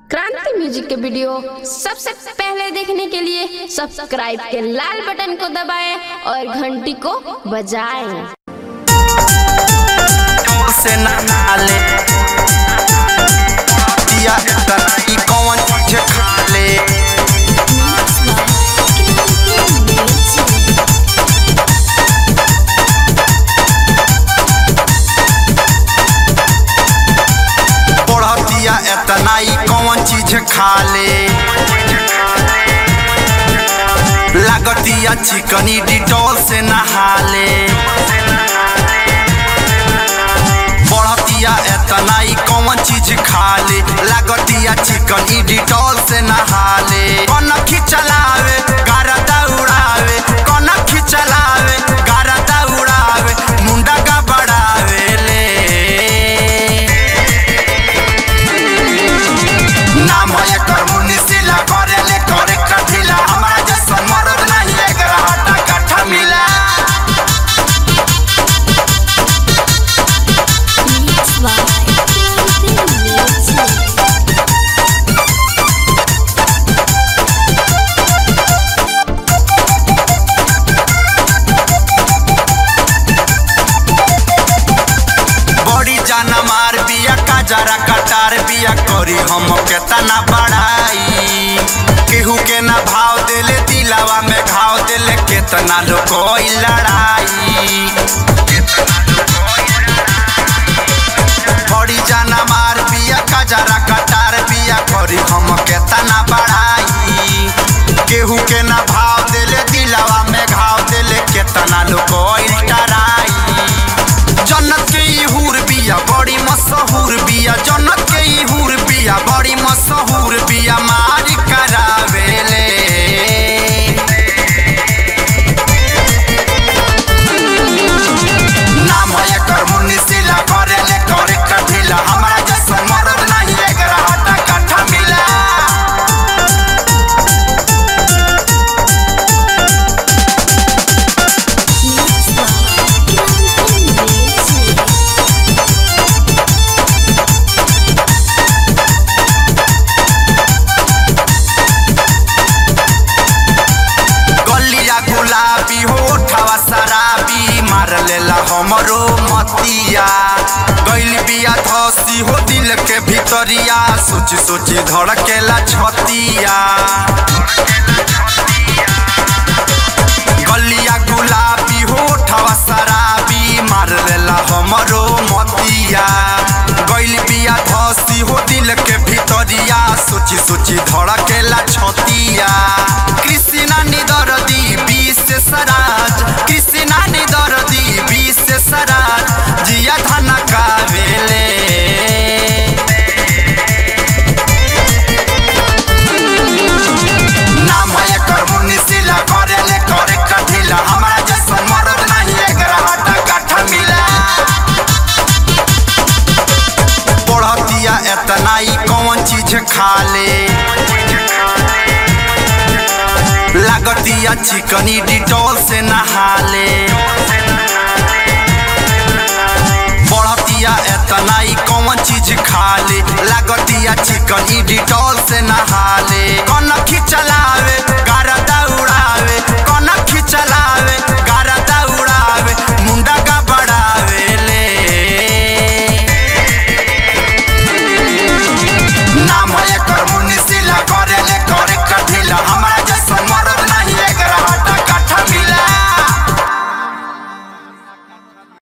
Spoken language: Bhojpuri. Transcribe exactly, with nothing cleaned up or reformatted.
क्रांति म्यूजिक के वीडियो सबसे पहले देखने के लिए सब्सक्राइब के लाल बटन को दबाएं और घंटी को बजाएं। से नाले दिया तनाई कौन चीज खा ले बढ़तिया एतनाई कौन चीज खा ले लागतिया चिकनी डिटॉल से नहा ले एतनाई कौन चीज खा ले लागतिया चिकन ई डिटॉल से नहा ले कनखी चलावे गारदा उड़ावे कनखी चलावे गारदा उड़ावे मुंडा का बढ़ावे ले नाम है कर मुनिसिला करे ले करे कठिला हमारा जैसा मर्द नहीं एकरा हटा कट्ठा मिला जरा कटार बिया करी हम केतना बढ़ाई केहू के ना भाव देले दिलावा में घाव देले केतना लोग लड़ाई बड़ी जाना मार बिया का जरा कटार बिया करी हम केतना बढ़ाई केहू के ना भाव देले दिलावा में घाव देले केतना लोग लड़ाई जन्नत के ई हूर बिया बड़ी मशहूर बिया जन्नत के ई हूर बिया बड़ी मशहूर बिया मारी करावेले नाम है कर मुनिसिला करे ले करे कठिला हमारा जैसा मर्द नहीं एकरा हटा कट्ठा मिला गुलाबी होठवा शराबी मार लेला हमरो मतिया गइल बिया धसी हो दिल के भीतरिया सोची सोची धड़केला छतिया गलिया गुलाबी होठवा शराबी मार लेला हमरो मतिया गइल बिया धसी हो दिल के भीतरिया सोची सोची धड़केला छतिया कृष्णा निदरदी सराज कृष्णा निदरदी बीस से सराज जिया धना कावेले नाम है कर मुनिसिला करे ले करे कठिला हमारा जैसा मर्द नहीं एकरा हटा कट्ठा मिला बढ़तिया एतनाई कौन चीज खा ले लागतिया चिकनी डिटॉल से नहा ले बढ़तिया एतनाई कौन चीज खा ले लागतिया चिकनी डिटॉल से नहा ले